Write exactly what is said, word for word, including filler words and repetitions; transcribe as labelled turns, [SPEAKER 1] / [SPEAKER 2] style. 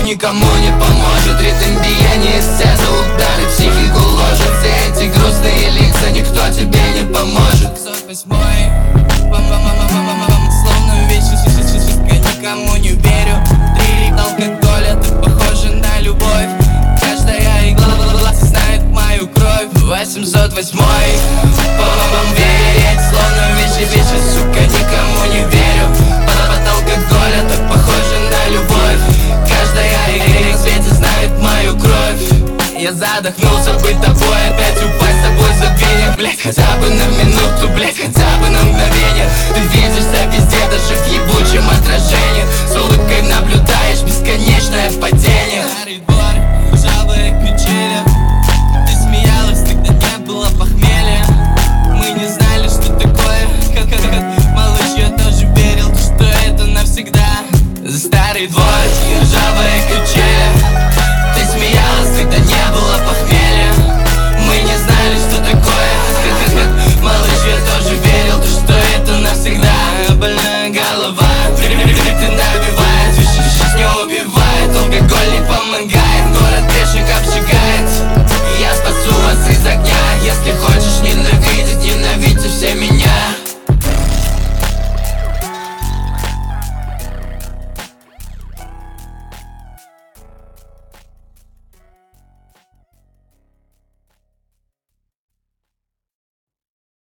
[SPEAKER 1] никому не поможет. Ритм биения сердца ударит, психику ложит. Все эти грустные лица, никто тебе не поможет.
[SPEAKER 2] пятьсот восьмой, словно вечность, никому не верю. Три алкоголя, ты похожа на любовь. Каждая игла знает мою кровь. Восемьсот восьмой, по-моему, верить, словно вечность, вечность, сука, никому не верю. Под алкоголя, так похожа на любовь. Каждая игла в свете знает мою кровь. Я задохнулся быть тобой, опять упасть с тобой забвение, блять. Хотя бы на минуту, блять, хотя бы на мгновение. Ты видишься везде, даже в ебучем отражении. С улыбкой наблюдаешь бесконечное падение.